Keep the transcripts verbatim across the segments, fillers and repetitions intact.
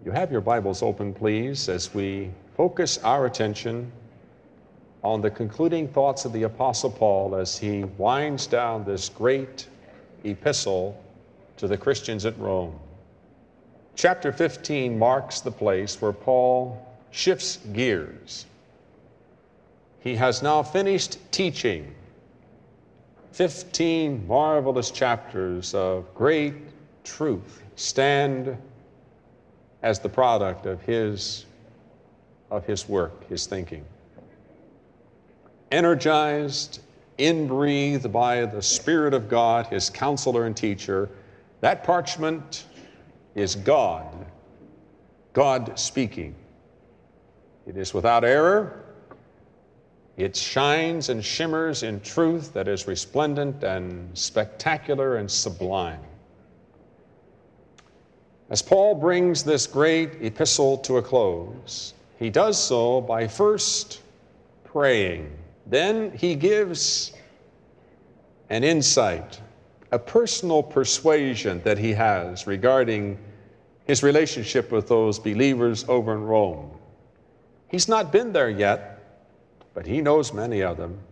You have your Bibles open, please, as we focus our attention on the concluding thoughts of the Apostle Paul as he winds down this great epistle to the Christians at Rome. Chapter fifteen marks the place where Paul shifts gears. He has now finished teaching fifteen marvelous chapters of great truth stand as the product of his, of his work, his thinking. Energized, inbreathed by the Spirit of God, his counselor and teacher, that parchment is God, God speaking. It is without error. It shines and shimmers in truth that is resplendent and spectacular and sublime. As Paul brings this great epistle to a close, he does so by first praying. Then he gives an insight, a personal persuasion that he has regarding his relationship with those believers over in Rome. He's not been there yet, but he knows many of them.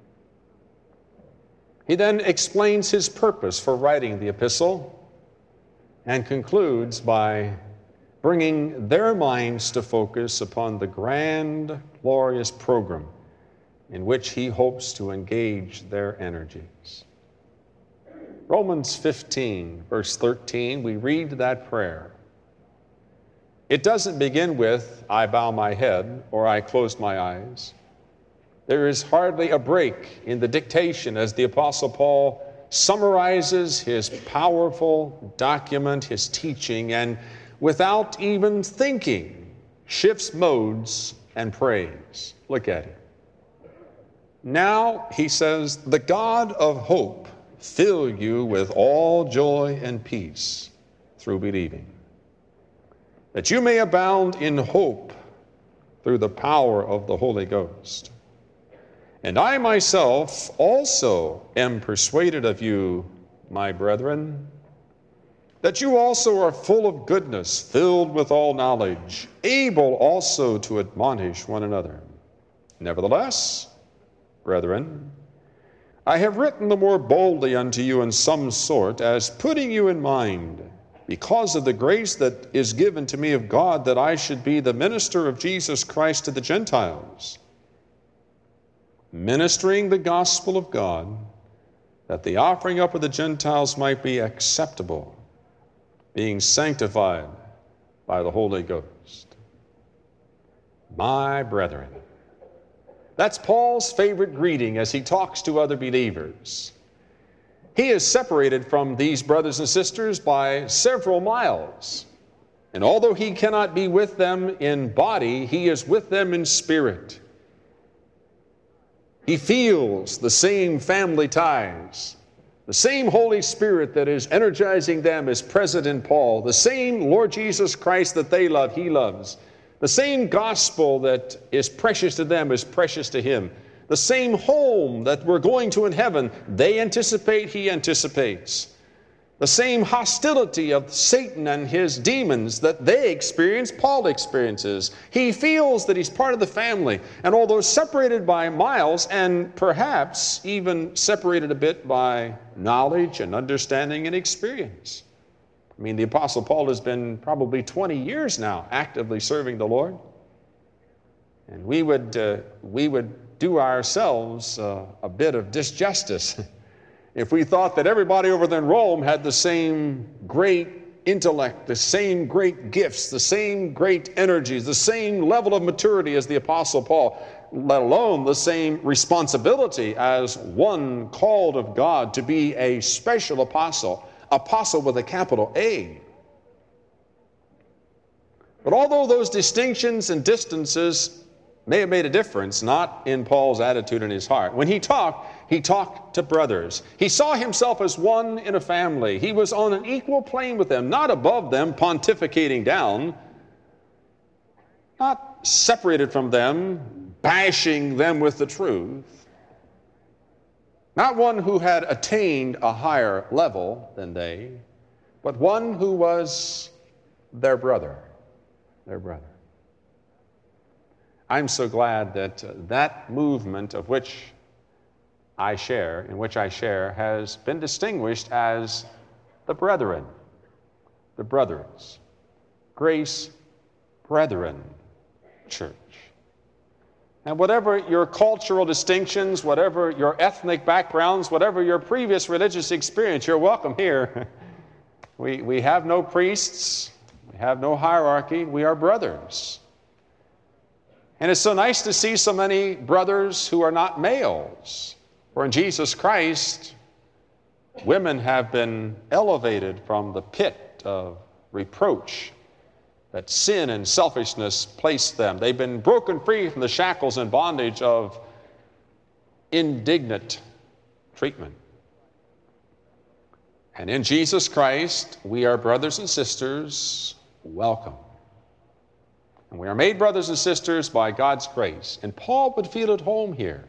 He then explains his purpose for writing the epistle and concludes by bringing their minds to focus upon the grand, glorious program in which he hopes to engage their energies. Romans fifteen, verse thirteen, we read that prayer. It doesn't begin with, I bow my head, or I close my eyes. There is hardly a break in the dictation as the Apostle Paul summarizes his powerful document, his teaching, and without even thinking, shifts modes and prays. Look at it. Now, he says, the God of hope fill you with all joy and peace through believing, that you may abound in hope through the power of the Holy Ghost. And I myself also am persuaded of you, my brethren, that you also are full of goodness, filled with all knowledge, able also to admonish one another. Nevertheless, brethren, I have written the more boldly unto you in some sort, as putting you in mind, because of the grace that is given to me of God, that I should be the minister of Jesus Christ to the Gentiles, ministering the gospel of God, that the offering up of the Gentiles might be acceptable, being sanctified by the Holy Ghost. My brethren. That's Paul's favorite greeting as he talks to other believers. He is separated from these brothers and sisters by several miles. And although he cannot be with them in body, he is with them in spirit. He feels the same family ties. The same Holy Spirit that is energizing them is present in Paul. The same Lord Jesus Christ that they love, he loves. The same gospel that is precious to them is precious to him. The same home that we're going to in heaven, they anticipate, he anticipates. The same hostility of Satan and his demons that they experience, Paul experiences. He feels that he's part of the family. And although separated by miles and perhaps even separated a bit by knowledge and understanding and experience. I mean, the Apostle Paul has been probably twenty years now actively serving the Lord. And we would, uh, we would do ourselves uh, a bit of disjustice if we thought that everybody over there in Rome had the same great intellect, the same great gifts, the same great energies, the same level of maturity as the Apostle Paul, let alone the same responsibility as one called of God to be a special apostle, apostle with a capital A. But although those distinctions and distances may have made a difference, not in Paul's attitude in his heart. When he talked, he talked to brothers. He saw himself as one in a family. He was on an equal plane with them, not above them, pontificating down, not separated from them, bashing them with the truth. Not one who had attained a higher level than they, but one who was their brother. their brother. I'm so glad that uh, that movement of which I share, in which I share, has been distinguished as the Brethren, the Brothers, Grace Brethren Church. And whatever your cultural distinctions, whatever your ethnic backgrounds, whatever your previous religious experience, you're welcome here. we, we have no priests, we have no hierarchy, we are brothers. And it's so nice to see so many brothers who are not males. For in Jesus Christ, women have been elevated from the pit of reproach that sin and selfishness placed them. They've been broken free from the shackles and bondage of indignant treatment. And in Jesus Christ, we are brothers and sisters, welcome. And we are made brothers and sisters by God's grace. And Paul would feel at home here.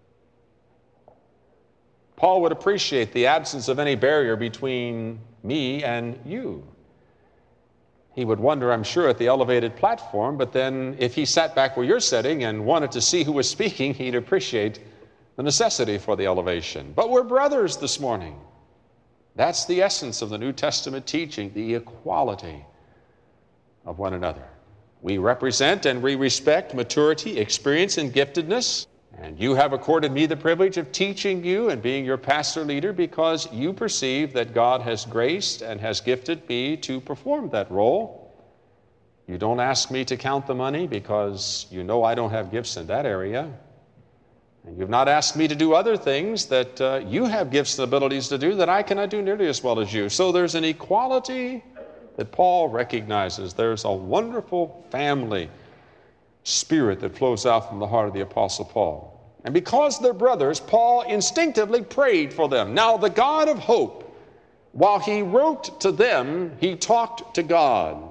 Paul would appreciate the absence of any barrier between me and you. He would wonder, I'm sure, at the elevated platform, but then if he sat back where you're sitting and wanted to see who was speaking, he'd appreciate the necessity for the elevation. But we're brothers this morning. That's the essence of the New Testament teaching, the equality of one another. We represent and we respect maturity, experience, and giftedness. And you have accorded me the privilege of teaching you and being your pastor leader because you perceive that God has graced and has gifted me to perform that role. You don't ask me to count the money because you know I don't have gifts in that area. And you've not asked me to do other things that uh, you have gifts and abilities to do that I cannot do nearly as well as you. So there's an equality that Paul recognizes. There's a wonderful family spirit that flows out from the heart of the Apostle Paul. And because they're brothers, Paul instinctively prayed for them. Now the God of hope, while he wrote to them, he talked to God.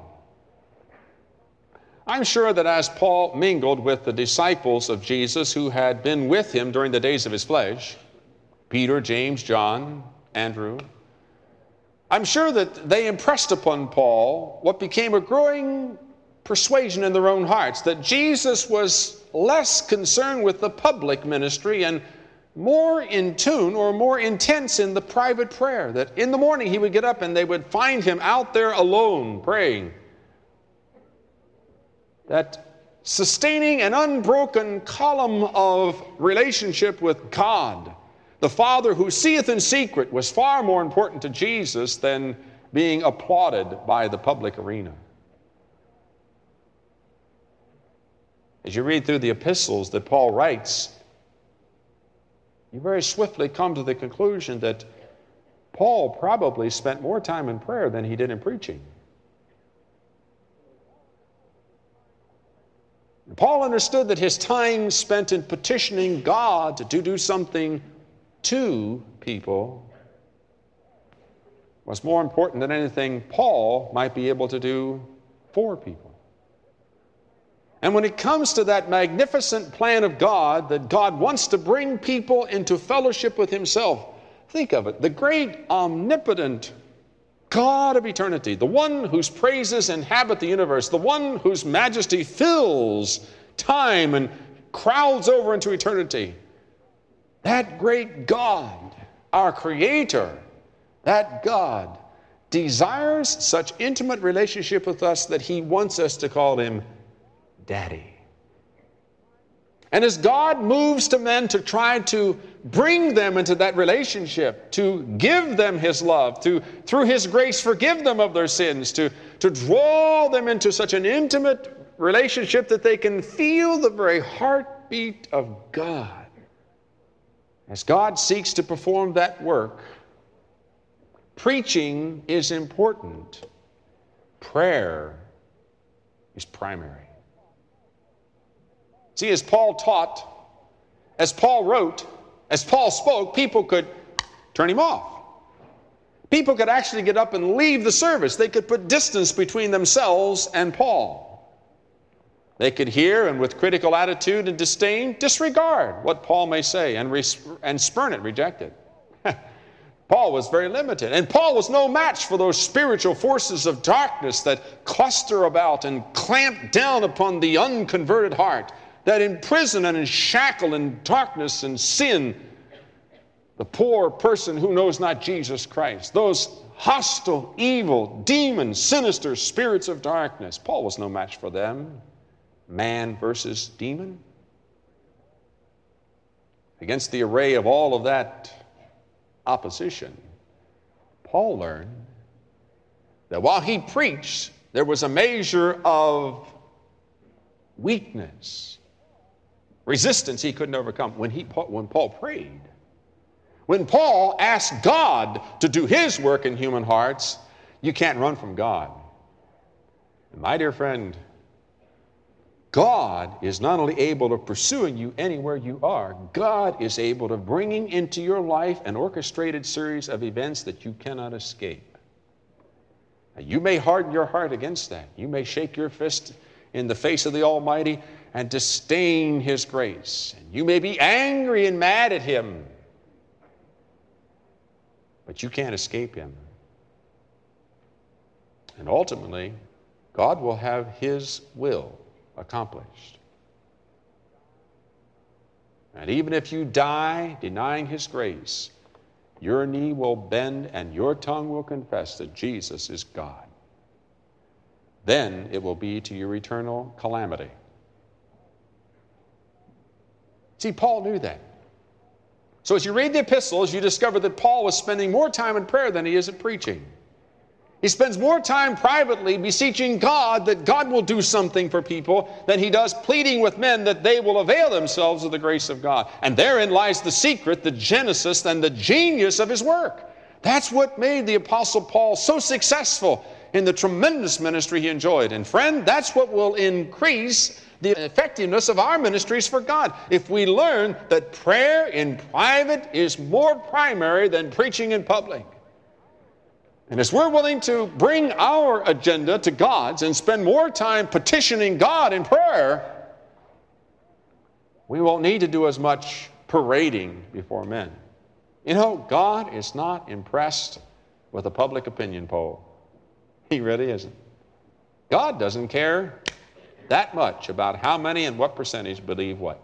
I'm sure that as Paul mingled with the disciples of Jesus who had been with him during the days of his flesh, Peter, James, John, Andrew, I'm sure that they impressed upon Paul what became a growing persuasion in their own hearts, that Jesus was less concerned with the public ministry and more in tune or more intense in the private prayer, that in the morning he would get up and they would find him out there alone praying. That sustaining an unbroken column of relationship with God, the Father who seeth in secret, was far more important to Jesus than being applauded by the public arena. As you read through the epistles that Paul writes, you very swiftly come to the conclusion that Paul probably spent more time in prayer than he did in preaching. Paul understood that his time spent in petitioning God to do something to people was more important than anything Paul might be able to do for people. And when it comes to that magnificent plan of God, that God wants to bring people into fellowship with himself, think of it, the great omnipotent God of eternity, the one whose praises inhabit the universe, the one whose majesty fills time and crowds over into eternity. That great God, our Creator, that God desires such intimate relationship with us that he wants us to call him Daddy. And as God moves to men to try to bring them into that relationship, to give them his love, to, through his grace, forgive them of their sins, to, to draw them into such an intimate relationship that they can feel the very heartbeat of God. As God seeks to perform that work, preaching is important. Prayer is primary. See, as Paul taught, as Paul wrote, as Paul spoke, people could turn him off. People could actually get up and leave the service. They could put distance between themselves and Paul. They could hear and with critical attitude and disdain disregard what Paul may say and, res- and spurn it, reject it. Paul was very limited. And Paul was no match for those spiritual forces of darkness that cluster about and clamp down upon the unconverted heart, that imprison and shackle in darkness and sin the poor person who knows not Jesus Christ. Those hostile, evil, demon, sinister spirits of darkness. Paul was no match for them. Man versus demon. Against the array of all of that opposition, Paul learned that while he preached, there was a measure of weakness, resistance he couldn't overcome. When, he, when Paul prayed, when Paul asked God to do his work in human hearts, you can't run from God. And my dear friend, God is not only able of pursuing you anywhere you are, God is able of bringing into your life an orchestrated series of events that you cannot escape. Now, you may harden your heart against that. You may shake your fist in the face of the Almighty and disdain His grace. And you may be angry and mad at Him, but you can't escape Him. And ultimately, God will have His will accomplished. And even if you die denying His grace, your knee will bend and your tongue will confess that Jesus is God. Then it will be to your eternal calamity. See, Paul knew that. So as you read the epistles, you discover that Paul was spending more time in prayer than he is at preaching. He spends more time privately beseeching God that God will do something for people than he does pleading with men that they will avail themselves of the grace of God. And therein lies the secret, the genesis, and the genius of his work. That's what made the Apostle Paul so successful in the tremendous ministry he enjoyed. And friend, that's what will increase the effectiveness of our ministries for God. If we learn that prayer in private is more primary than preaching in public. And as we're willing to bring our agenda to God's and spend more time petitioning God in prayer, we won't need to do as much parading before men. You know, God is not impressed with a public opinion poll. He really isn't. God doesn't care that much about how many and what percentage believe what.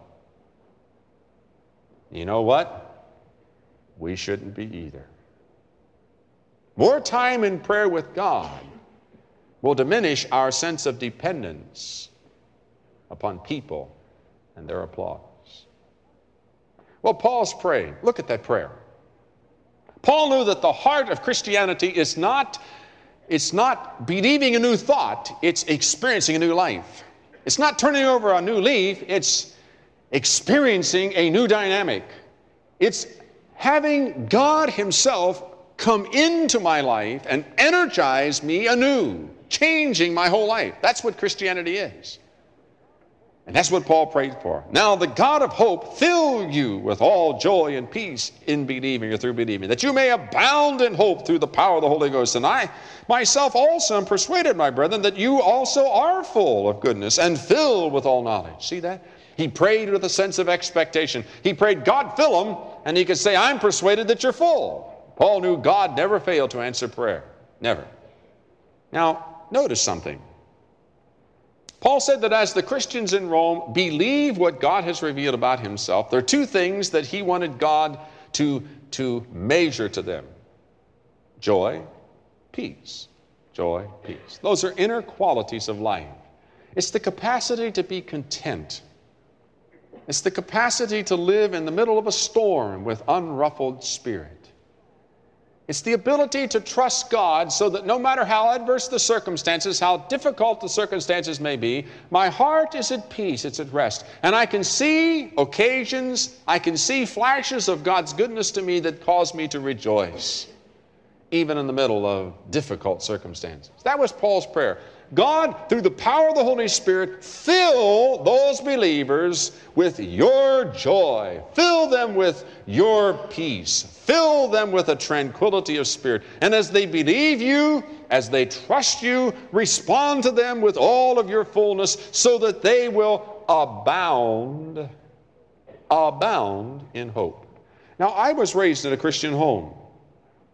You know what? We shouldn't be either. More time in prayer with God will diminish our sense of dependence upon people and their applause. Well, Paul's praying. Look at that prayer. Paul knew that the heart of Christianity is not, it's not believing a new thought, it's experiencing a new life. It's not turning over a new leaf, it's experiencing a new dynamic. It's having God Himself come into my life and energize me anew, changing my whole life. That's what Christianity is. And that's what Paul prayed for. Now the God of hope fill you with all joy and peace in believing or through believing, that you may abound in hope through the power of the Holy Ghost. And I myself also am persuaded, my brethren, that you also are full of goodness and filled with all knowledge. See that? He prayed with a sense of expectation. He prayed, God fill him, and he could say, I'm persuaded that you're full. Paul knew God never failed to answer prayer. Never. Now, notice something. Paul said that as the Christians in Rome believe what God has revealed about Himself, there are two things that he wanted God to, to measure to them. Joy, peace. Joy, peace. Those are inner qualities of life. It's the capacity to be content. It's the capacity to live in the middle of a storm with unruffled spirit. It's the ability to trust God so that no matter how adverse the circumstances, how difficult the circumstances may be, my heart is at peace, it's at rest. And I can see occasions, I can see flashes of God's goodness to me that cause me to rejoice, even in the middle of difficult circumstances. That was Paul's prayer. God, through the power of the Holy Spirit, fill those believers with your joy. Fill them with your peace. Fill them with a tranquility of spirit. And as they believe you, as they trust you, respond to them with all of your fullness so that they will abound, abound in hope. Now, I was raised in a Christian home.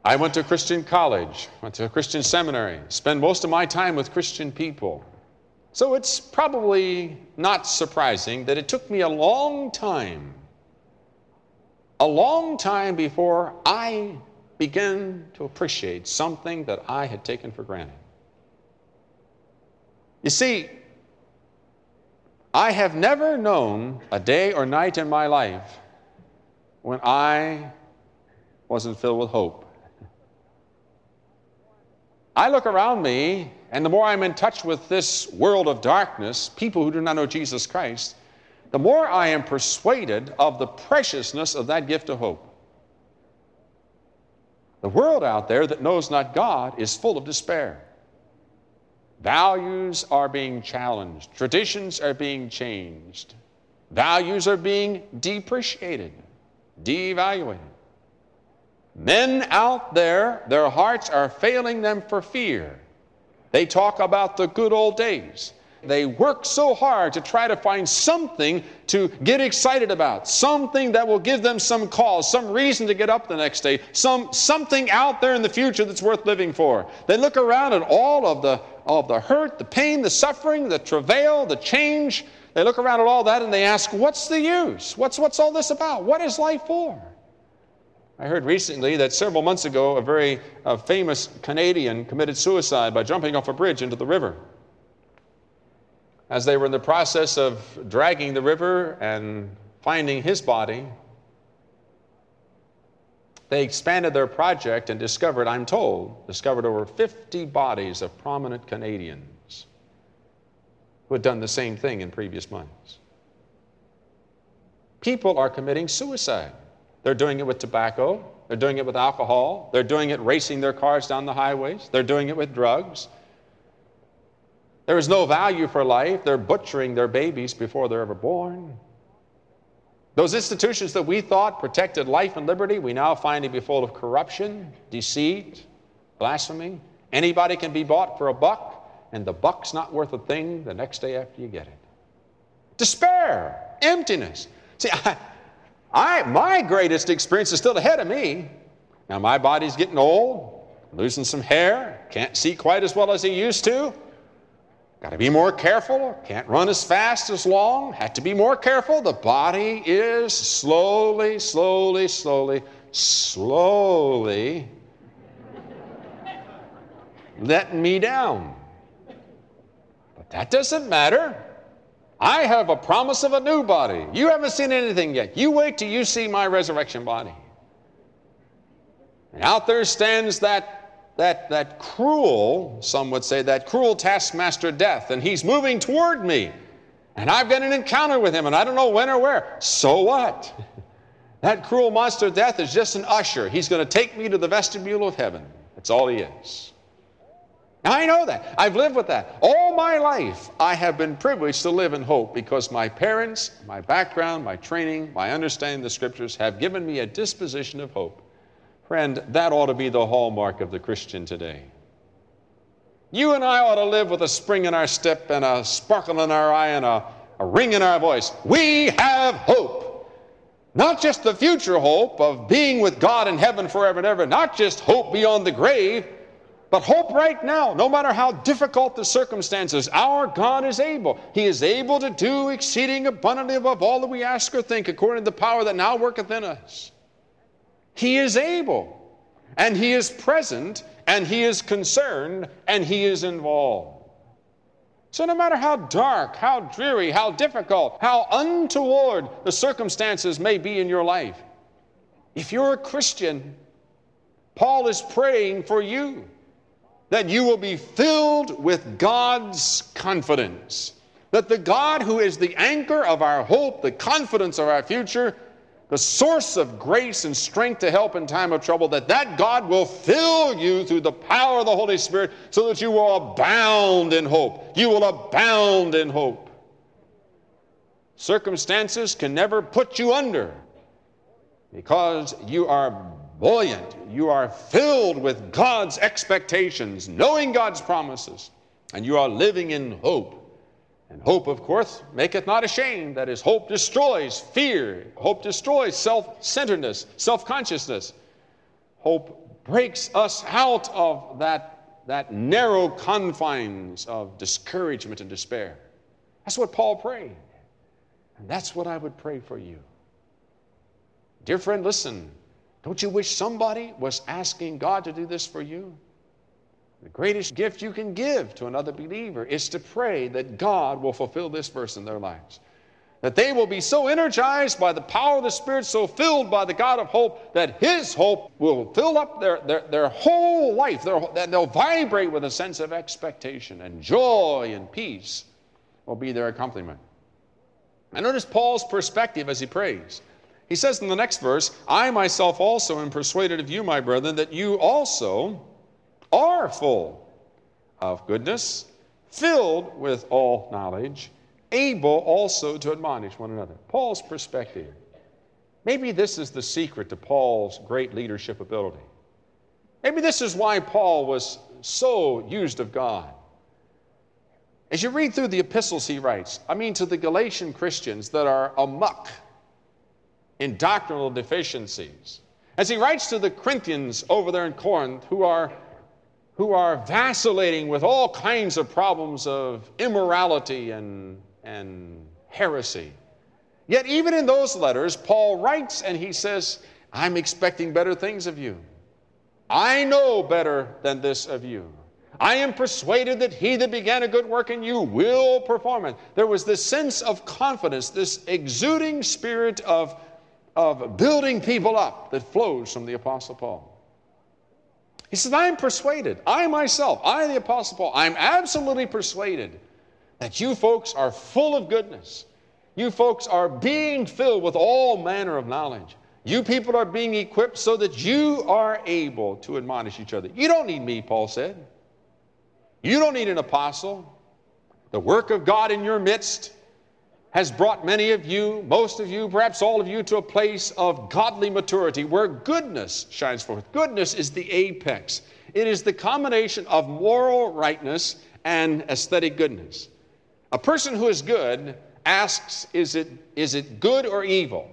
I went to a Christian college, went to a Christian seminary, spent most of my time with Christian people. So it's probably not surprising that it took me a long time, a long time before I began to appreciate something that I had taken for granted. You see, I have never known a day or night in my life when I wasn't filled with hope. I look around me, and the more I'm in touch with this world of darkness, people who do not know Jesus Christ, the more I am persuaded of the preciousness of that gift of hope. The world out there that knows not God is full of despair. Values are being challenged. Traditions are being changed. Values are being depreciated, devaluated. Men out there, their hearts are failing them for fear. They talk about the good old days. They work so hard to try to find something to get excited about, something that will give them some cause, some reason to get up the next day, some something out there in the future that's worth living for. They look around at all of the, all of the hurt, the pain, the suffering, the travail, the change. They look around at all that and they ask, what's the use? What's, what's all this about? What is life for? I heard recently that several months ago, a very uh, famous Canadian committed suicide by jumping off a bridge into the river. As they were in the process of dragging the river and finding his body, they expanded their project and discovered, I'm told, discovered over fifty bodies of prominent Canadians who had done the same thing in previous months. People are committing suicide. They're doing it with tobacco. They're doing it with alcohol. They're doing it racing their cars down the highways. They're doing it with drugs. There is no value for life. They're butchering their babies before they're ever born. Those institutions that we thought protected life and liberty, we now find to be full of corruption, deceit, blasphemy. Anybody can be bought for a buck, and the buck's not worth a thing the next day after you get it. Despair, emptiness. See, I... I, my greatest experience is still ahead of me. Now, my body's getting old, losing some hair, can't see quite as well as he used to. Got to be more careful, can't run as fast as long, have to be more careful. The body is slowly, slowly, slowly, slowly letting me down. But that doesn't matter. I have a promise of a new body. You haven't seen anything yet. You wait till you see my resurrection body. And out there stands that, that, that cruel, some would say, that cruel taskmaster death, and he's moving toward me. And I've got an encounter with him, and I don't know when or where. So what? That cruel monster death is just an usher. He's going to take me to the vestibule of heaven. That's all he is. I know that. I've lived with that. All my life, I have been privileged to live in hope because my parents, my background, my training, my understanding of the Scriptures have given me a disposition of hope. Friend, that ought to be the hallmark of the Christian today. You and I ought to live with a spring in our step and a sparkle in our eye and a, a ring in our voice. We have hope. Not just the future hope of being with God in heaven forever and ever, not just hope beyond the grave, but hope right now. No matter how difficult the circumstances, our God is able. He is able to do exceeding abundantly above all that we ask or think, according to the power that now worketh in us. He is able, and He is present, and He is concerned, and He is involved. So no matter how dark, how dreary, how difficult, how untoward the circumstances may be in your life, if you're a Christian, Paul is praying for you that you will be filled with God's confidence, that the God who is the anchor of our hope, the confidence of our future, the source of grace and strength to help in time of trouble, that that God will fill you through the power of the Holy Spirit so that you will abound in hope. You will abound in hope. Circumstances can never put you under because you are buoyant. You are filled with God's expectations, knowing God's promises, and you are living in hope. And hope, of course, maketh not ashamed. That is, hope destroys fear. Hope destroys self-centeredness, self-consciousness. Hope breaks us out of that, that narrow confines of discouragement and despair. That's what Paul prayed. And that's what I would pray for you. Dear friend, listen. Don't you wish somebody was asking God to do this for you? The greatest gift you can give to another believer is to pray that God will fulfill this verse in their lives. That they will be so energized by the power of the Spirit, so filled by the God of hope, that His hope will fill up their, their, their whole life, their, that they'll vibrate with a sense of expectation, and joy and peace will be their accompaniment. And notice Paul's perspective as he prays. He says in the next verse, I myself also am persuaded of you, my brethren, that you also are full of goodness, filled with all knowledge, able also to admonish one another. Paul's perspective. Maybe this is the secret to Paul's great leadership ability. Maybe this is why Paul was so used of God. As you read through the epistles he writes, I mean to the Galatian Christians that are amuck in doctrinal deficiencies. As he writes to the Corinthians over there in Corinth who are, who are vacillating with all kinds of problems of immorality and, and heresy. Yet even in those letters, Paul writes and he says, I'm expecting better things of you. I know better than this of you. I am persuaded that he that began a good work in you will perform it. There was this sense of confidence, this exuding spirit of, of building people up that flows from the Apostle Paul. He says, I am persuaded, I myself, I the Apostle Paul, I'm absolutely persuaded that you folks are full of goodness. You folks are being filled with all manner of knowledge. You people are being equipped so that you are able to admonish each other. You don't need me, Paul said. You don't need an apostle. The work of God in your midst has brought many of you, most of you, perhaps all of you, to a place of godly maturity where goodness shines forth. Goodness is the apex. It is the combination of moral rightness and aesthetic goodness. A person who is good asks, is it, is it good or evil?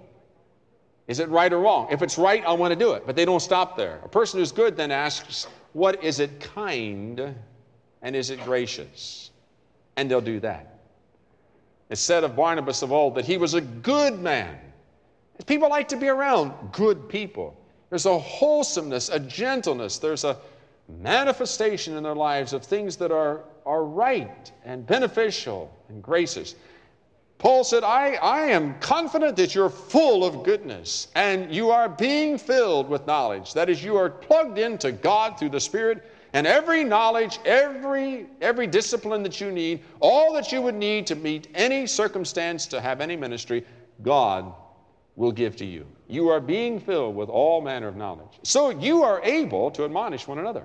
Is it right or wrong? If it's right, I want to do it. But they don't stop there. A person who's good then asks, what is it kind and is it gracious? And they'll do that. It's said of Barnabas of old that he was a good man. People like to be around good people. There's a wholesomeness, a gentleness. There's a manifestation in their lives of things that are, are right and beneficial and gracious. Paul said, I, I am confident that you're full of goodness and you are being filled with knowledge. That is, you are plugged into God through the Spirit, and every knowledge, every, every discipline that you need, all that you would need to meet any circumstance, to have any ministry, God will give to you. You are being filled with all manner of knowledge. So you are able to admonish one another.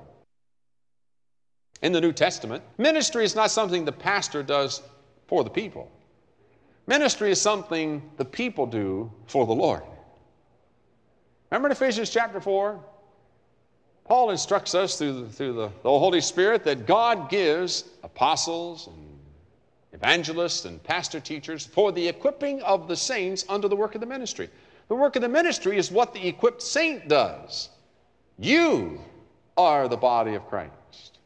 In the New Testament, ministry is not something the pastor does for the people. Ministry is something the people do for the Lord. Remember in Ephesians chapter four? Paul instructs us through, the, through the, the Holy Spirit that God gives apostles and evangelists and pastor teachers for the equipping of the saints under the work of the ministry. The work of the ministry is what the equipped saint does. You are the body of Christ.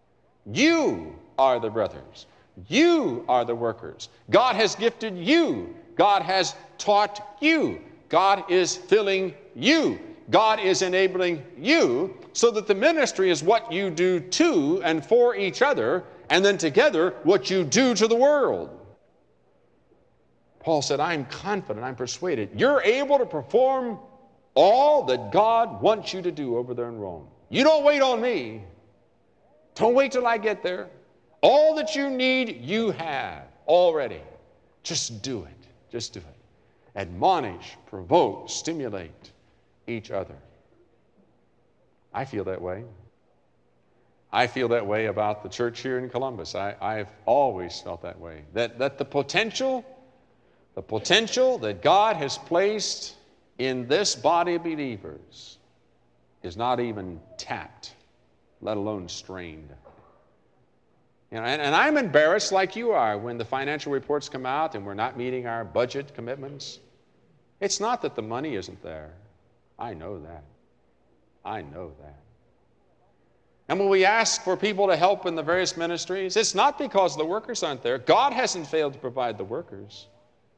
You are the brothers. You are the workers. God has gifted you. God has taught you. God is filling you. God is enabling you so that the ministry is what you do to and for each other, and then together what you do to the world. Paul said, I'm confident, I'm persuaded. You're able to perform all that God wants you to do over there in Rome. You don't wait on me. Don't wait till I get there. All that you need, you have already. Just do it. Just do it. Admonish, provoke, stimulate each other. I feel that way. I feel that way about the church here in Columbus. I, I've always felt that way. That, that the potential, the potential that God has placed in this body of believers is not even tapped, let alone strained. You know, and, and I'm embarrassed like you are when the financial reports come out and we're not meeting our budget commitments. It's not that the money isn't there. I know that. I know that. And when we ask for people to help in the various ministries, it's not because the workers aren't there. God hasn't failed to provide the workers.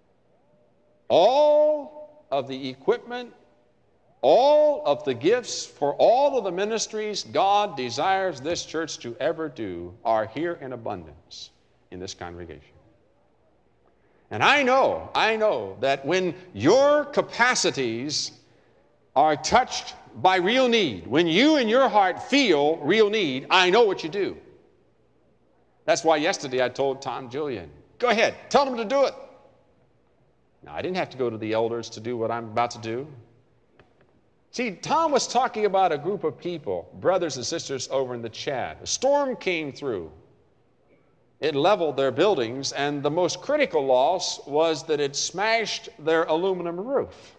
All of the equipment, all of the gifts for all of the ministries God desires this church to ever do are here in abundance in this congregation. And I know, I know that when your capacities are touched by real need, when you in your heart feel real need, I know what you do. That's why yesterday I told Tom Julian, go ahead, tell them to do it. Now, I didn't have to go to the elders to do what I'm about to do. See, Tom was talking about a group of people, brothers and sisters over in the Chad. A storm came through. It leveled their buildings, and the most critical loss was that it smashed their aluminum roof.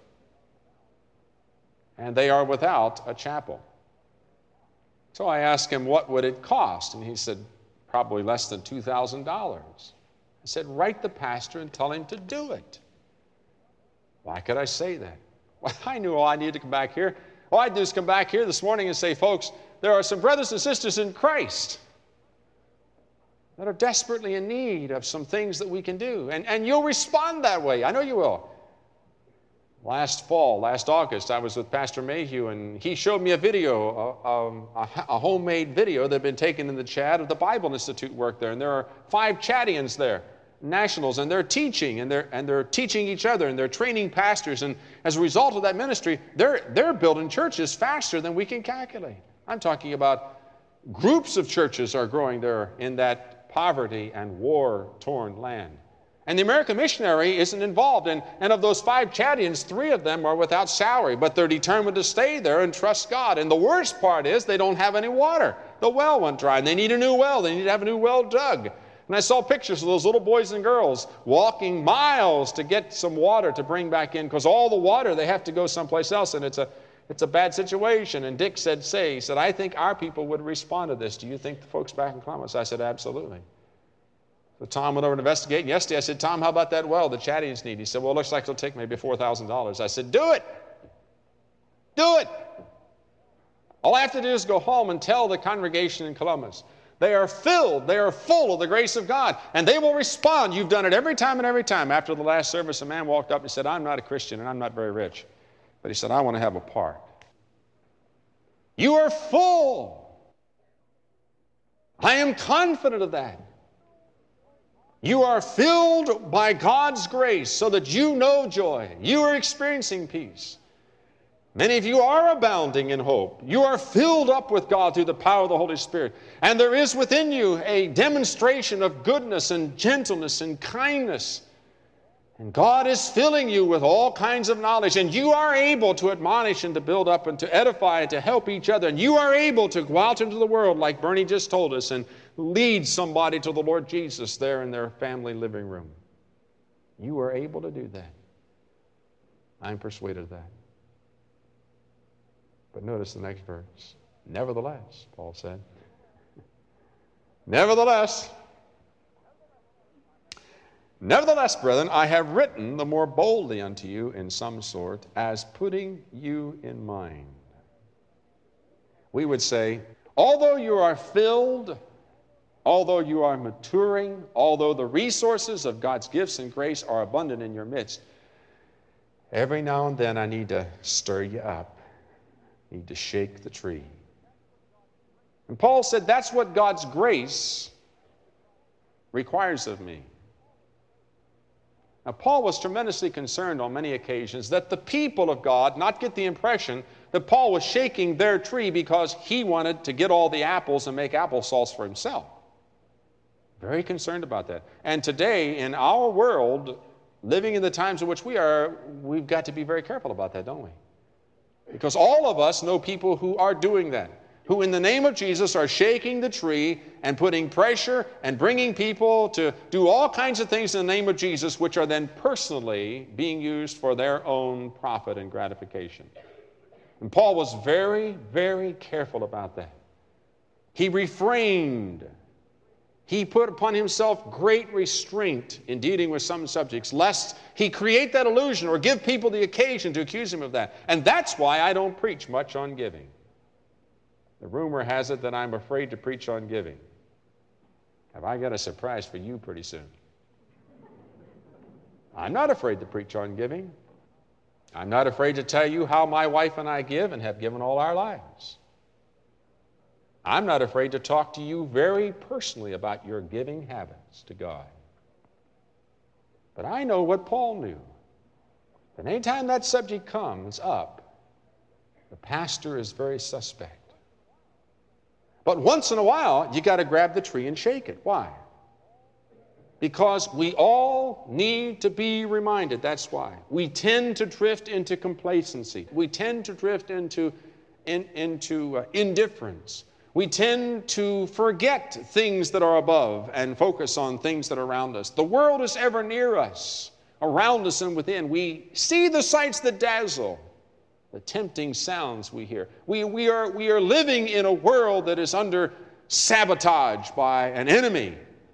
And they are without a chapel. So I asked him, what would it cost? And he said, probably less than two thousand dollars. I said, write the pastor and tell him to do it. Why could I say that? Well, I knew all I needed to come back here. All I do is come back here this morning and say, folks, there are some brothers and sisters in Christ that are desperately in need of some things that we can do. And, and you'll respond that way. I know you will. Last fall, last August, I was with Pastor Mayhew, and he showed me a video, a, a, a homemade video that had been taken in the Chad of the Bible Institute work there. And there are five Chadians there, nationals, and they're teaching, and they're, and they're teaching each other, and they're training pastors. And as a result of that ministry, they're, they're building churches faster than we can calculate. I'm talking about groups of churches are growing there in that poverty and war-torn land. And the American missionary isn't involved. And, and of those five Chadians, three of them are without salary, but they're determined to stay there and trust God. And the worst part is they don't have any water. The well went dry, and they need a new well. They need to have a new well dug. And I saw pictures of those little boys and girls walking miles to get some water to bring back in, because all the water, they have to go someplace else, and it's a, it's a bad situation. And Dick said, say, he said, I think our people would respond to this. Do you think the folks back in Columbus? I said, absolutely. So Tom went over to investigate, and yesterday I said, Tom, how about that well the Chadians need? He said, well, it looks like it'll take maybe four thousand dollars. I said, do it. Do it. All I have to do is go home and tell the congregation in Columbus. They are filled, they are full of the grace of God, and they will respond. You've done it every time and every time. After the last service, a man walked up and said, I'm not a Christian and I'm not very rich. But he said, I want to have a part. You are full. I am confident of that. You are filled by God's grace so that you know joy. You are experiencing peace. Many of you are abounding in hope. You are filled up with God through the power of the Holy Spirit. And there is within you a demonstration of goodness and gentleness and kindness. And God is filling you with all kinds of knowledge. And you are able to admonish and to build up and to edify and to help each other. And you are able to go out into the world, like Bernie just told us, and lead somebody to the Lord Jesus there in their family living room. You are able to do that. I'm persuaded of that. But notice the next verse. Nevertheless, Paul said. Nevertheless, Nevertheless, brethren, I have written the more boldly unto you in some sort, as putting you in mind. We would say, although you are filled, although you are maturing, although the resources of God's gifts and grace are abundant in your midst, every now and then I need to stir you up. I need to shake the tree. And Paul said that's what God's grace requires of me. Now, Paul was tremendously concerned on many occasions that the people of God not get the impression that Paul was shaking their tree because he wanted to get all the apples and make applesauce for himself. Very concerned about that. And today, in our world, living in the times in which we are, we've got to be very careful about that, don't we? Because all of us know people who are doing that, who in the name of Jesus are shaking the tree and putting pressure and bringing people to do all kinds of things in the name of Jesus, which are then personally being used for their own profit and gratification. And Paul was very, very careful about that. He refrained. He put upon himself great restraint in dealing with some subjects, lest he create that illusion or give people the occasion to accuse him of that. And that's why I don't preach much on giving. The rumor has it that I'm afraid to preach on giving. Have I got a surprise for you pretty soon? I'm not afraid to preach on giving. I'm not afraid to tell you how my wife and I give and have given all our lives. I'm not afraid to talk to you very personally about your giving habits to God. But I know what Paul knew. That anytime that subject comes up, the pastor is very suspect. But once in a while, you got to grab the tree and shake it. Why? Because we all need to be reminded. That's why. We tend to drift into complacency. We tend to drift into, in, into uh, indifference. We tend to forget things that are above and focus on things that are around us. The world is ever near us, around us and within. We see the sights that dazzle, the tempting sounds we hear. We, we, are, we are living in a world that is under sabotage by an enemy.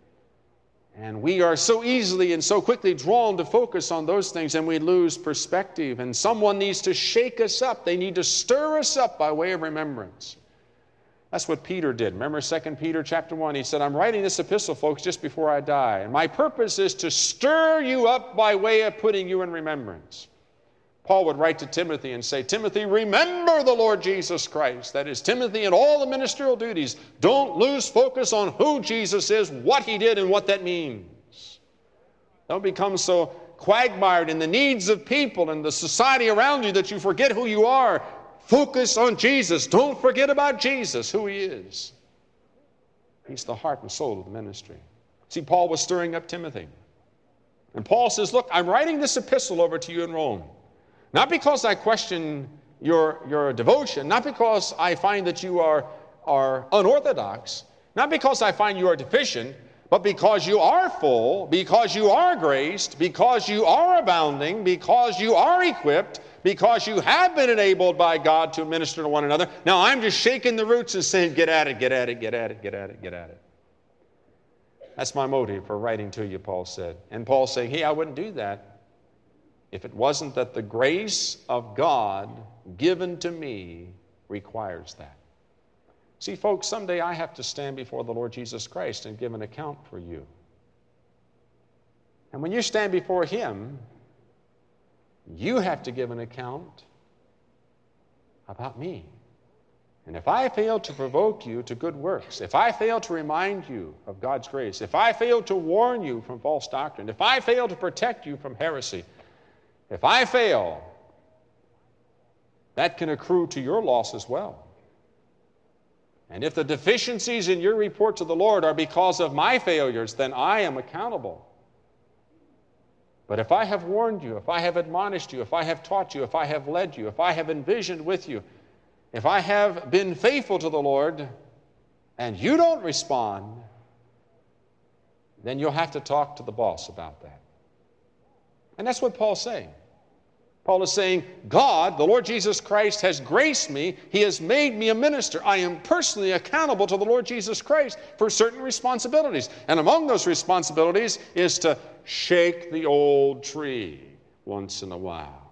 And we are so easily and so quickly drawn to focus on those things, and we lose perspective. And someone needs to shake us up. They need to stir us up by way of remembrance. That's what Peter did. Remember Second Peter chapter one? He said, I'm writing this epistle, folks, just before I die. And my purpose is to stir you up by way of putting you in remembrance. Paul would write to Timothy and say, Timothy, remember the Lord Jesus Christ. That is, Timothy, in all the ministerial duties, don't lose focus on who Jesus is, what he did, and what that means. Don't become so quagmired in the needs of people and the society around you that you forget who you are. Focus on Jesus. Don't forget about Jesus, who he is. He's the heart and soul of the ministry. See, Paul was stirring up Timothy. And Paul says, look, I'm writing this epistle over to you in Rome. Not because I question your, your devotion, not because I find that you are, are unorthodox, not because I find you are deficient, but because you are full, because you are graced, because you are abounding, because you are equipped, because you have been enabled by God to minister to one another. Now I'm just shaking the roots and saying, get at it, get at it, get at it, get at it, get at it. That's my motive for writing to you, Paul said. And Paul saying, hey, I wouldn't do that if it wasn't that the grace of God given to me requires that. See, folks, someday I have to stand before the Lord Jesus Christ and give an account for you. And when you stand before him, you have to give an account about me. And if I fail to provoke you to good works, if I fail to remind you of God's grace, if I fail to warn you from false doctrine, if I fail to protect you from heresy, if I fail, that can accrue to your loss as well. And if the deficiencies in your report to the Lord are because of my failures, then I am accountable. But if I have warned you, if I have admonished you, if I have taught you, if I have led you, if I have envisioned with you, if I have been faithful to the Lord, and you don't respond, then you'll have to talk to the boss about that. And that's what Paul's saying. Paul is saying, God, the Lord Jesus Christ, has graced me. He has made me a minister. I am personally accountable to the Lord Jesus Christ for certain responsibilities. And among those responsibilities is to shake the old tree once in a while.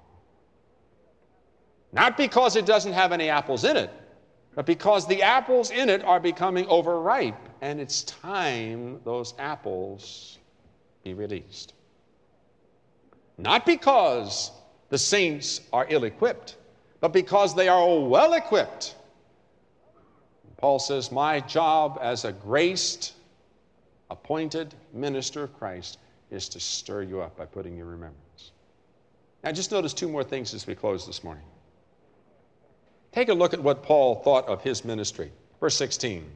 Not because it doesn't have any apples in it, but because the apples in it are becoming overripe, and it's time those apples be released. Not because the saints are ill-equipped, but because they are well-equipped. Paul says, my job as a graced, appointed minister of Christ is to stir you up by putting you in remembrance. Now just notice two more things as we close this morning. Take a look at what Paul thought of his ministry. Verse sixteen.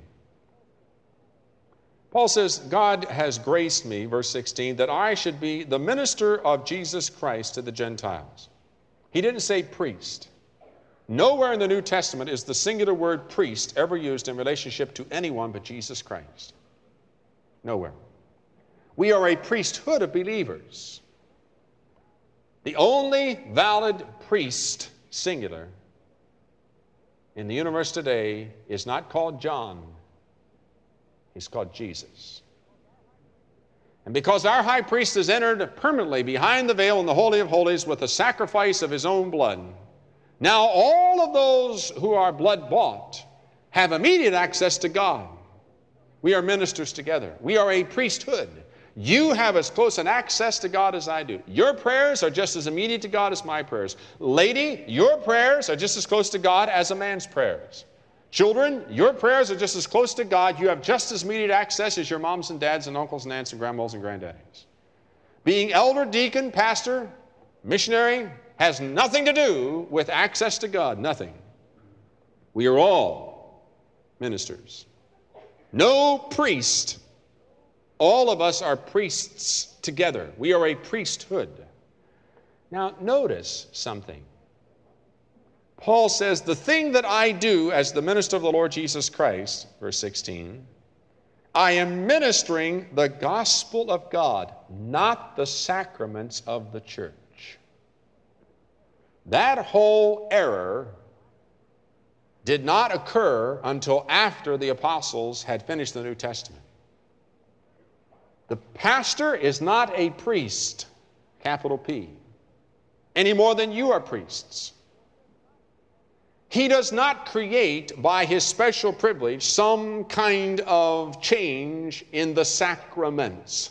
Paul says, God has graced me, verse sixteen, that I should be the minister of Jesus Christ to the Gentiles. He didn't say priest. Nowhere in the New Testament is the singular word priest ever used in relationship to anyone but Jesus Christ. Nowhere. We are a priesthood of believers. The only valid priest, singular, in the universe today is not called John. He's called Jesus. And because our high priest has entered permanently behind the veil in the Holy of Holies with the sacrifice of his own blood, now all of those who are blood bought have immediate access to God. We are ministers together. We are a priesthood. You have as close an access to God as I do. Your prayers are just as immediate to God as my prayers. Lady, your prayers are just as close to God as a man's prayers. Children, your prayers are just as close to God. You have just as immediate access as your moms and dads and uncles and aunts and grandmas and granddaddies. Being elder, deacon, pastor, missionary has nothing to do with access to God. Nothing. We are all ministers. No priest. All of us are priests together. We are a priesthood. Now, notice something. Paul says, the thing that I do as the minister of the Lord Jesus Christ, verse sixteen, I am ministering the gospel of God, not the sacraments of the church. That whole error did not occur until after the apostles had finished the New Testament. The pastor is not a priest, capital P, any more than you are priests. He does not create, by his special privilege, some kind of change in the sacraments.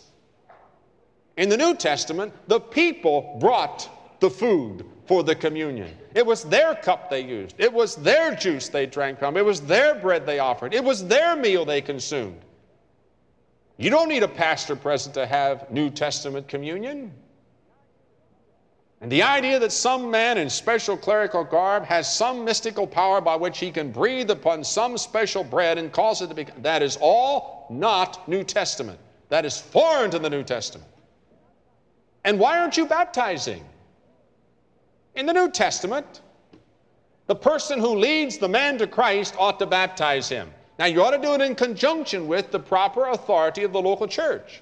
In the New Testament, the people brought the food for the communion. It was their cup they used. It was their juice they drank from. It was their bread they offered. It was their meal they consumed. You don't need a pastor present to have New Testament communion. And the idea that some man in special clerical garb has some mystical power by which he can breathe upon some special bread and cause it to be, that is all not New Testament. That is foreign to the New Testament. And why aren't you baptizing? In the New Testament, the person who leads the man to Christ ought to baptize him. Now, you ought to do it in conjunction with the proper authority of the local church.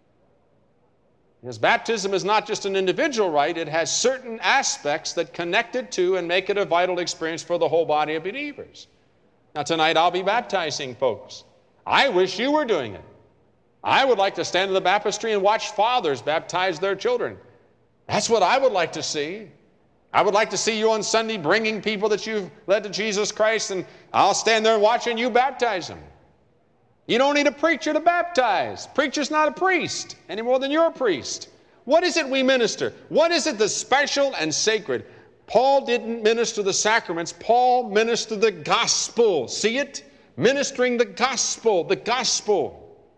Because baptism is not just an individual rite, it has certain aspects that connect it to and make it a vital experience for the whole body of believers. Now, tonight I'll be baptizing folks. I wish you were doing it. I would like to stand in the baptistry and watch fathers baptize their children. That's what I would like to see. I would like to see you on Sunday bringing people that you've led to Jesus Christ, and I'll stand there watching you baptize them. You don't need a preacher to baptize. Preacher's not a priest any more than you're a priest. What is it we minister? What is it that's special and sacred? Paul didn't minister the sacraments. Paul ministered the gospel. See it? Ministering the gospel, the gospel.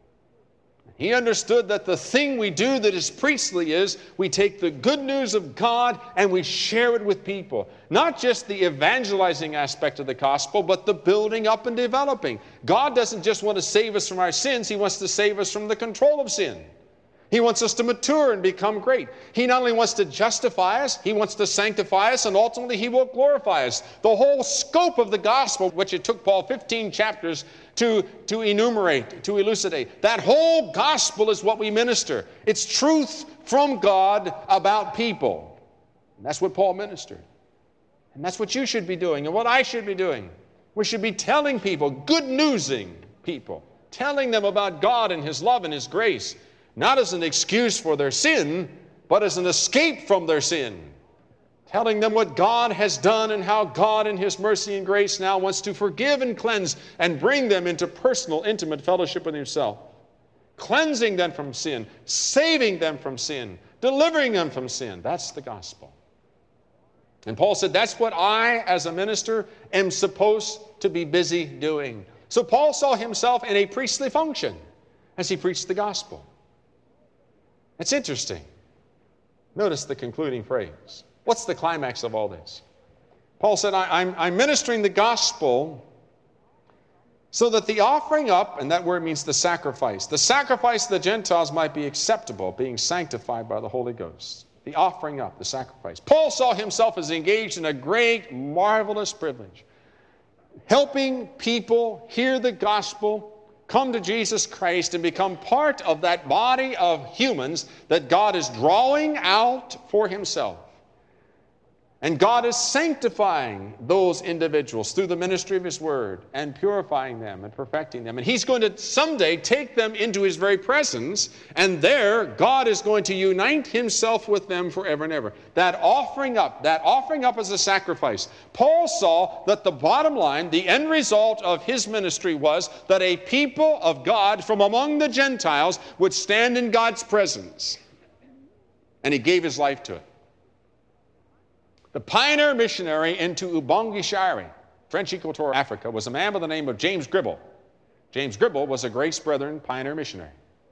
He understood that the thing we do that is priestly is we take the good news of God and we share it with people. Not just the evangelizing aspect of the gospel, but the building up and developing. God doesn't just want to save us from our sins. He wants to save us from the control of sin. He wants us to mature and become great. He not only wants to justify us, He wants to sanctify us, and ultimately He will glorify us. The whole scope of the gospel, which it took Paul fifteen chapters to, to enumerate, to elucidate, that whole gospel is what we minister. It's truth from God about people. And that's what Paul ministered. And that's what you should be doing and what I should be doing. We should be telling people, good newsing people, telling them about God and His love and His grace. Not as an excuse for their sin, but as an escape from their sin. Telling them what God has done and how God in His mercy and grace now wants to forgive and cleanse and bring them into personal, intimate fellowship with Himself. Cleansing them from sin, saving them from sin, delivering them from sin. That's the gospel. And Paul said, that's what I, as a minister, am supposed to be busy doing. So Paul saw himself in a priestly function as he preached the gospel. It's interesting. Notice the concluding phrase. What's the climax of all this? Paul said, I, I'm, I'm ministering the gospel so that the offering up, and that word means the sacrifice, the sacrifice of the Gentiles might be acceptable, being sanctified by the Holy Ghost. The offering up, the sacrifice. Paul saw himself as engaged in a great, marvelous privilege. Helping people hear the gospel, come to Jesus Christ and become part of that body of humans that God is drawing out for Himself. And God is sanctifying those individuals through the ministry of His Word and purifying them and perfecting them. And He's going to someday take them into His very presence, and there God is going to unite Himself with them forever and ever. That offering up, that offering up as a sacrifice. Paul saw that the bottom line, the end result of his ministry was that a people of God from among the Gentiles would stand in God's presence. And he gave his life to it. The pioneer missionary into Ubangui Shire, French Equatorial Africa, was a man by the name of James Gribble. James Gribble was a Grace Brethren pioneer missionary.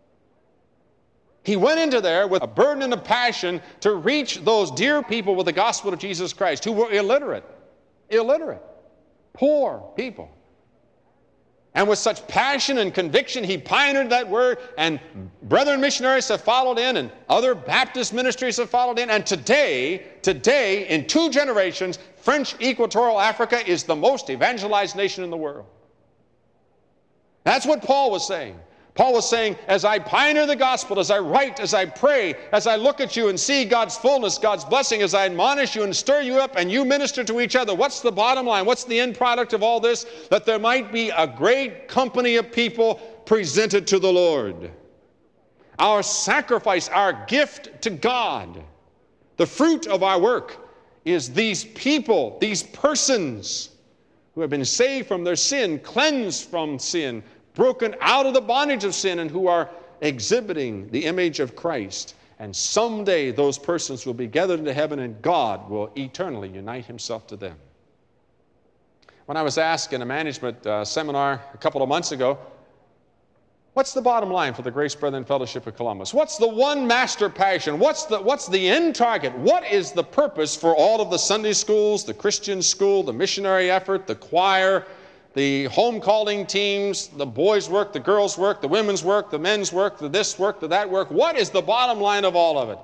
He went into there with a burden and a passion to reach those dear people with the gospel of Jesus Christ who were illiterate, illiterate, poor people. And with such passion and conviction, he pioneered that word, and brethren missionaries have followed in, and other Baptist ministries have followed in. And today, today, in two generations, French Equatorial Africa is the most evangelized nation in the world. That's what Paul was saying. Paul was saying, as I pioneer the gospel, as I write, as I pray, as I look at you and see God's fullness, God's blessing, as I admonish you and stir you up and you minister to each other, what's the bottom line? What's the end product of all this? That there might be a great company of people presented to the Lord. Our sacrifice, our gift to God, the fruit of our work is these people, these persons who have been saved from their sin, cleansed from sin, broken out of the bondage of sin, and who are exhibiting the image of Christ. And someday those persons will be gathered into heaven, and God will eternally unite Himself to them. When I was asked in a management uh, seminar a couple of months ago, what's the bottom line for the Grace Brethren Fellowship of Columbus? What's the one master passion? What's the, what's the end target? What is the purpose for all of the Sunday schools, the Christian school, the missionary effort, the choir, the home calling teams, the boys' work, the girls' work, the women's work, the men's work, the this work, the that work? What is the bottom line of all of it?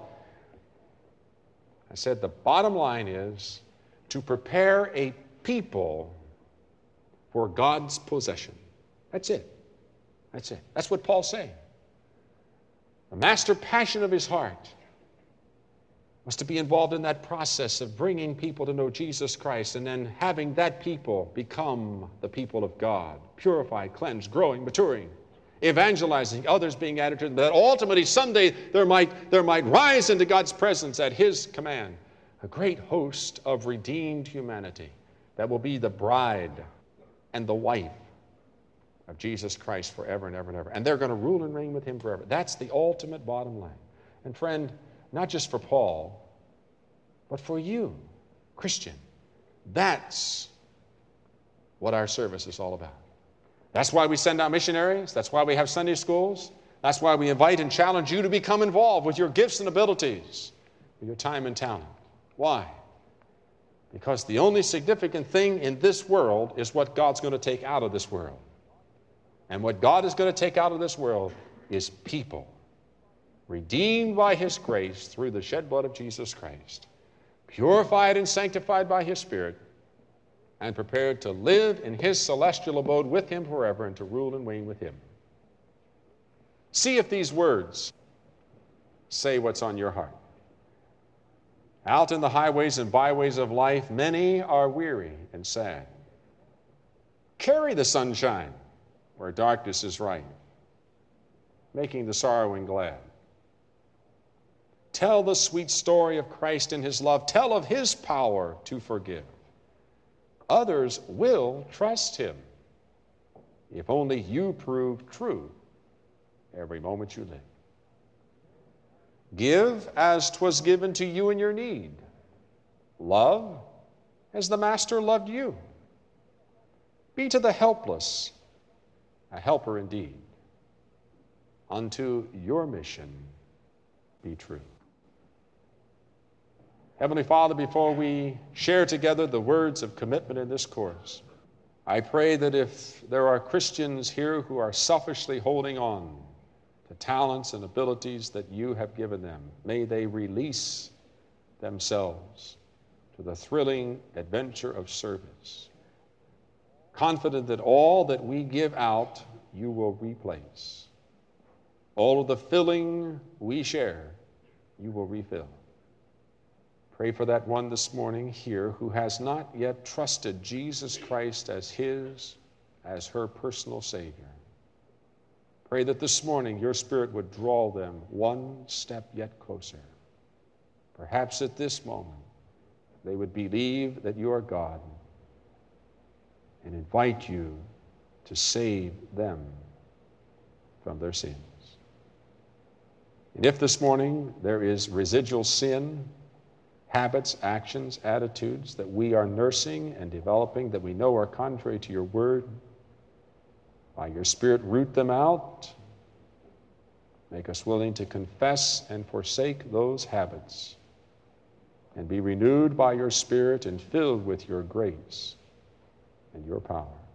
I said the bottom line is to prepare a people for God's possession. That's it. That's it. That's what Paul's saying. The master passion of his heart was to be involved in that process of bringing people to know Jesus Christ, and then having that people become the people of God, purified, cleansed, growing, maturing, evangelizing, others being added to them, that ultimately someday there might, there might rise into God's presence at His command a great host of redeemed humanity that will be the bride and the wife of Jesus Christ forever and ever and ever. And they're going to rule and reign with Him forever. That's the ultimate bottom line. And friend, not just for Paul, but for you, Christian. That's what our service is all about. That's why we send out missionaries. That's why we have Sunday schools. That's why we invite and challenge you to become involved with your gifts and abilities, with your time and talent. Why? Because the only significant thing in this world is what God's going to take out of this world. And what God is going to take out of this world is people, redeemed by His grace through the shed blood of Jesus Christ, purified and sanctified by His Spirit, and prepared to live in His celestial abode with Him forever and to rule and reign with Him. See if these words say what's on your heart. Out in the highways and byways of life, many are weary and sad. Carry the sunshine where darkness is rife, making the sorrowing glad. Tell the sweet story of Christ and His love. Tell of His power to forgive. Others will trust Him if only you prove true every moment you live. Give as 'twas given to you in your need. Love as the Master loved you. Be to the helpless a helper indeed. Unto your mission be true. Heavenly Father, before we share together the words of commitment in this course, I pray that if there are Christians here who are selfishly holding on to talents and abilities that you have given them, may they release themselves to the thrilling adventure of service, confident that all that we give out, you will replace. All of the filling we share, you will refill. Pray for that one this morning here who has not yet trusted Jesus Christ as his, as her personal Savior. Pray that this morning your Spirit would draw them one step yet closer. Perhaps at this moment they would believe that you are God and invite you to save them from their sins. And if this morning there is residual sin, habits, actions, attitudes that we are nursing and developing that we know are contrary to your word, by your Spirit, root them out. Make us willing to confess and forsake those habits and be renewed by your Spirit and filled with your grace and your power.